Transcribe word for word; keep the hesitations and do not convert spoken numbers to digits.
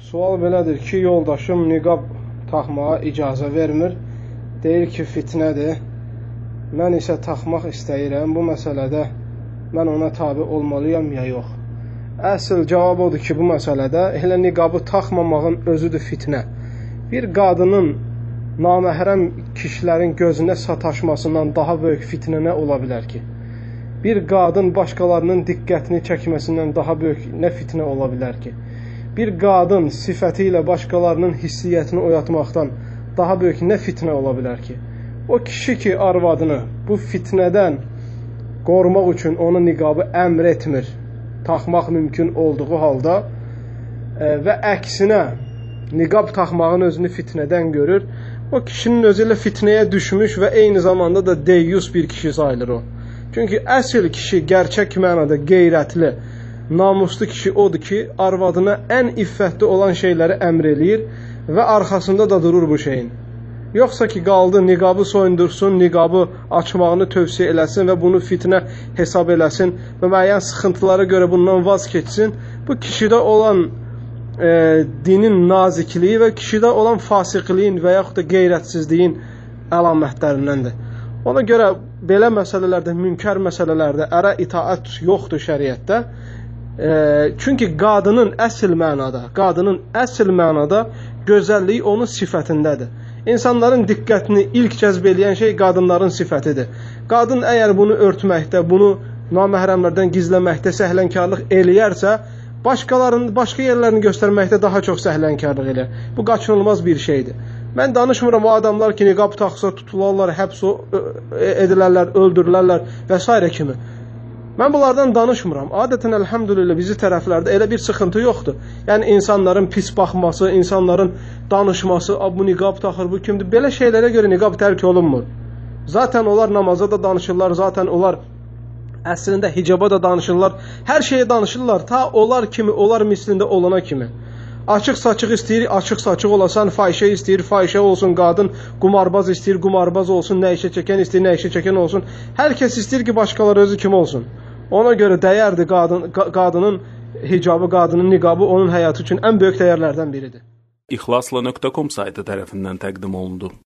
Sual belədir ki, yoldaşım niqab taxmağa icazə vermir. Deyir ki, fitnədir. Mən isə taxmaq istəyirəm. Bu məsələdə mən ona tabi olmalıyam ya yox? Əsl cavab odur ki, bu məsələdə elə niqabı taxmamağın özüdür fitnə. Bir qadının naməhrəm kişilərin gözünə sataşmasından daha böyük fitnə nə ola bilər ki? Bir qadın başqalarının diqqətini çəkməsindən daha böyük nə fitnə ola bilər ki? Bir qadın sifəti ilə başqalarının hissiyyətini oyatmaqdan daha böyük nə fitnə ola bilər ki? O kişi ki, arvadını bu fitnədən qorumaq üçün onu niqabı əmr etmir, taxmaq mümkün olduğu halda e, və əksinə niqab taxmağın özünü fitnədən görür, o kişinin özü ilə fitnəyə düşmüş və eyni zamanda da deyyus bir kişi sayılır o. Çünki əsl kişi gerçək mənada qeyrətli, namuslu kişi odur ki, arvadına ən iffətli olan şeyləri əmr eləyir və arxasında da durur bu şeyin. Yoxsa ki, qaldı niqabı soyundursun, niqabı açmağını tövsiyə eləsin və bunu fitnə hesab eləsin və müəyyən sıxıntılara görə bundan vaz keçsin. Bu kişidə olan e, dinin nazikliyi və kişidə olan fasiqliyin və yaxud da qeyrətsizliyin əlamətlərindəndir. Ona görə belə məsələlərdə, münkər məsələlərdə ərə itaət yoxdur şəriətdə. E, çünki qadının əsl mənada, qadının əsl mənada gözəlliyi onun sifətindədir. İnsanların diqqətini ilk cəzb eləyən şey qadınların sifətidir. Qadın əgər bunu örtməkdə, bunu naməhrəmlərdən gizləməkdə səhlənkarlıq eləyərsə, başqalarının, başqa yerlərini göstərməkdə daha çox səhlənkarlıq eləyər. Bu qaçınılmaz bir şeydir. Mən danışmıram o adamlar ki, niqab taxsa tutularlar, həbs edilərlər, öldürürlərlər və s. kimi. Mən bunlardan danışmıram. Adətən, əlhəmdülillah, bizi tərəflərdə elə bir sıxıntı yoxdur. Yəni, insanların pis baxması, insanların danışması, bu niqab taxır, bu kimdir? Belə şeylərə görə niqab tərk olunmur. Zaten onlar namaza da danışırlar, zaten onlar əslində hicaba da danışırlar, hər şeyə danışırlar, ta onlar kimi, onlar mislində olana kimi. Açıq saçıq istəyir, açıq saçıq olasan, fahişə istəyir, fahişə olsun, qadın qumarbaz istəyir, qumarbaz olsun, nə işə çəkən istəyir, nə işə çəkən olsun. Hər kəs istəyir ki, başqaları özü kimi olsun. Ona görə dəyərdir qadın, qadının hicabı, qadının niqabı onun həyatı üçün ən böyük dəyərlərdən biridir. İxlasla nöqtə com saytı tərəfindən təqdim olundu.